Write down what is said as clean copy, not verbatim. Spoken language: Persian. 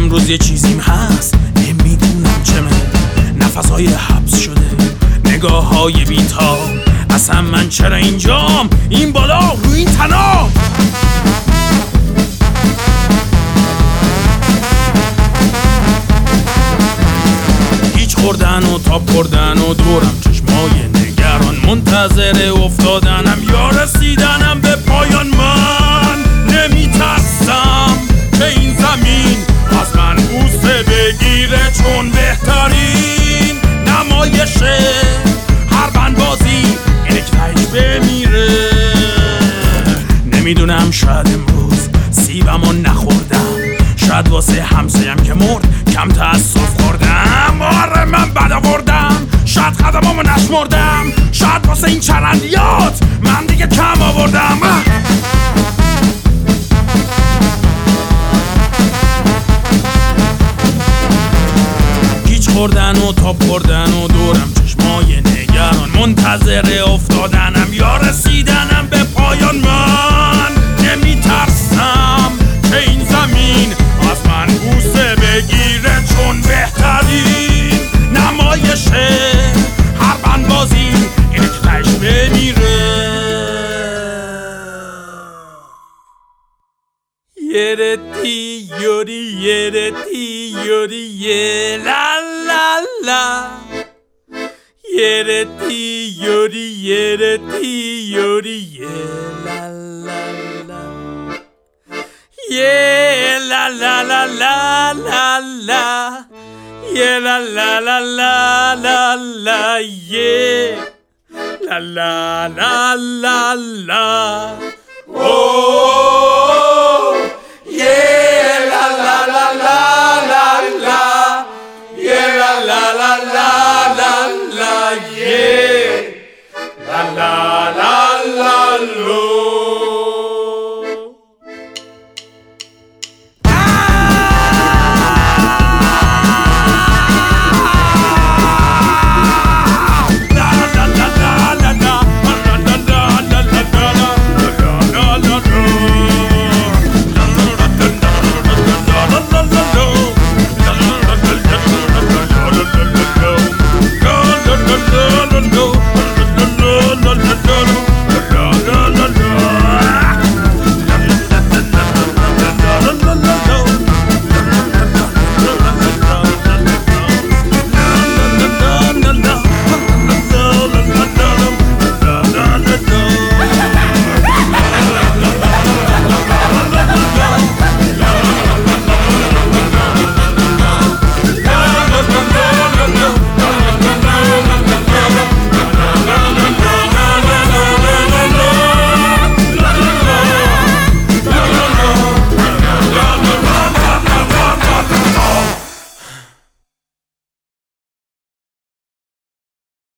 امروز یه چیزیم هست نمیدونم چمه، نفسهای حبس شده، نگاه های بیتاب، اصلا من چرا اینجام، این بالا روی این تناب. هیچ خوردن و تاب خوردن و دورم چشمای نگران، منتظر افتادنم یا رسیدنم به پایان. من نمیترسم که این زمین از من بوسه بگیره، چون بهترین نمایشه هر بندبازی اینه که تهش بمیره. نمیدونم، شاید امروز سیبمو نخوردم، شاید واسه همسایم که مرد کم تأسف خوردم. آره من بد آوردم، شاید قدمامو نشمردم، شاید واسه این چرندیات من دیگه کم آوردم. هیچ خوردن و تاب خوردن و دورم چشمای نگران، منتظر افتادنم یا رسیدنم به پایان. من نمیترسم که این زمین از من بوسه بگیره، چون بهترین نمایشه هر بندبازی اینه که تهش بمیره. یرتی یوری یرتی یوری یه لا لا لا، یرتی یوری یرتی یوری یه لا لا لا، یه لا لا لا لا لا لا، یه لا لا لا لا لا لا، یه لا لا لا لا لا.